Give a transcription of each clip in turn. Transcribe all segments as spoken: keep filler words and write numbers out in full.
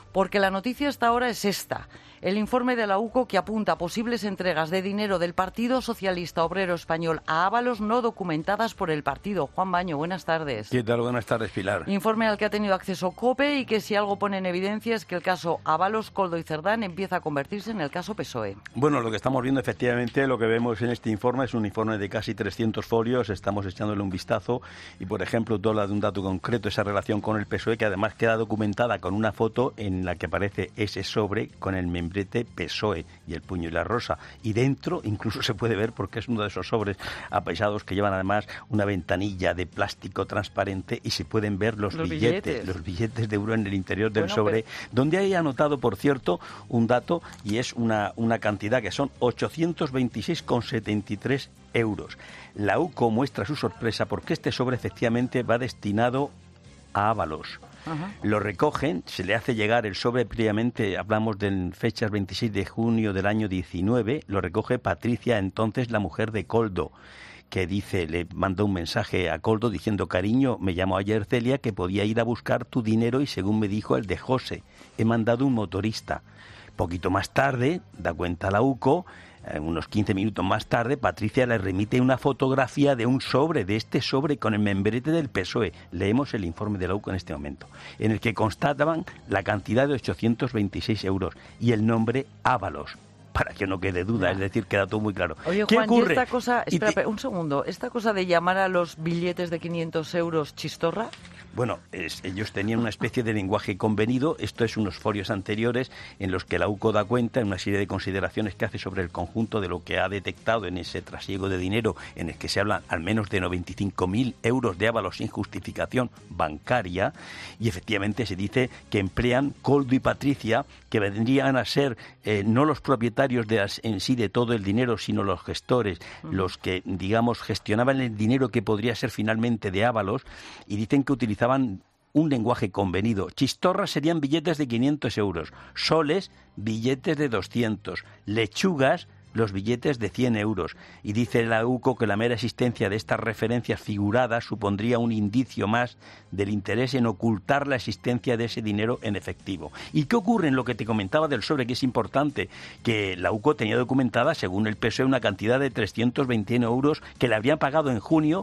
porque la noticia hasta ahora es esta. El informe de la U C O que apunta a posibles entregas de dinero del Partido Socialista Obrero Español a Ábalos no documentadas por el partido. Juan Baño, buenas tardes. ¿Qué tal? Buenas tardes, Pilar. Informe al que ha tenido acceso COPE y que si algo pone en evidencia es que el caso Ábalos, Koldo y Cerdán empieza a convertirse en el caso P S O E. Bueno, lo que estamos viendo efectivamente, lo que vemos en este informe es un informe de casi trescientos folios, estamos echándole un vistazo y, por ejemplo, tú hablas de un dato concreto, esa relación con el P S O E, que además queda documentada con una foto en la que aparece ese sobre con el membrete P S O E y el puño y la rosa. Y dentro incluso se puede ver, porque es uno de esos sobres apaisados que llevan además una ventanilla de plástico transparente y se pueden ver los, los billetes, billetes, los billetes de euro en el interior del bueno, sobre, pero... donde hay anotado, por cierto, un dato y es una, una cantidad que son ochocientos veintiséis coma setenta y tres euros. La U C O muestra su sorpresa porque este sobre efectivamente va destinado a Ábalos. Ajá. Lo recogen, se le hace llegar el sobre previamente, hablamos de fechas veintiséis de junio del año diecinueve, lo recoge Patricia, entonces la mujer de Koldo, que dice, le mandó un mensaje a Koldo diciendo: cariño, me llamó ayer Celia que podía ir a buscar tu dinero y según me dijo el de José, he mandado un motorista. Poquito más tarde, da cuenta la U C O, unos quince minutos más tarde, Patricia le remite una fotografía de un sobre, de este sobre con el membrete del P S O E. Leemos el informe de la U C O en este momento, en el que constataban la cantidad de ochocientos veintiséis euros y el nombre Ábalos, para que no quede duda, es decir, queda todo muy claro. Oye, ¿Qué Juan, ocurre? ¿y esta cosa, espera, Y te... un segundo, esta cosa de llamar a los billetes de quinientos euros chistorra? Bueno, es, ellos tenían una especie de lenguaje convenido. Esto es unos folios anteriores en los que la U C O da cuenta en una serie de consideraciones que hace sobre el conjunto de lo que ha detectado en ese trasiego de dinero, en el que se habla al menos de noventa y cinco mil euros de Ábalos sin justificación bancaria, y efectivamente se dice que emplean Koldo y Patricia, que vendrían a ser eh, no los propietarios de las, en sí de todo el dinero, sino los gestores, uh-huh. los que, digamos, gestionaban el dinero que podría ser finalmente de Ábalos, y dicen que utilizaban un lenguaje convenido. Chistorras serían billetes de quinientos euros, soles, billetes de doscientos, lechugas, los billetes de cien euros. Y dice la U C O que la mera existencia de estas referencias figuradas supondría un indicio más del interés en ocultar la existencia de ese dinero en efectivo. ¿Y qué ocurre en lo que te comentaba del sobre, que es importante? Que la U C O tenía documentada, según el P S O E, una cantidad de trescientos veintiuno euros que le habrían pagado en junio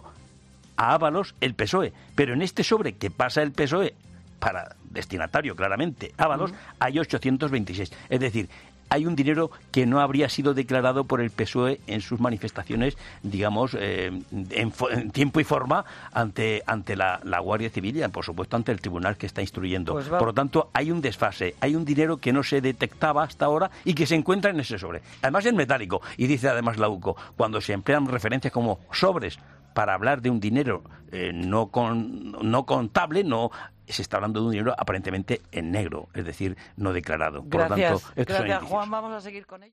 a Ábalos el P S O E, pero en este sobre que pasa el P S O E para destinatario claramente Ábalos, uh-huh. hay ochocientos veintiséis, es decir, hay un dinero que no habría sido declarado por el P S O E en sus manifestaciones, digamos, eh, en, en tiempo y forma ante ante la, la Guardia Civil y, por supuesto, ante el tribunal que está instruyendo. Pues por lo tanto, hay un desfase, hay un dinero que no se detectaba hasta ahora y que se encuentra en ese sobre. Además es metálico, y dice además la U C O, cuando se emplean referencias como sobres para hablar de un dinero eh, no, con, no contable, no se está hablando de un dinero aparentemente en negro, es decir, no declarado. Por Gracias, lo tanto, gracias Juan, vamos a seguir con ello.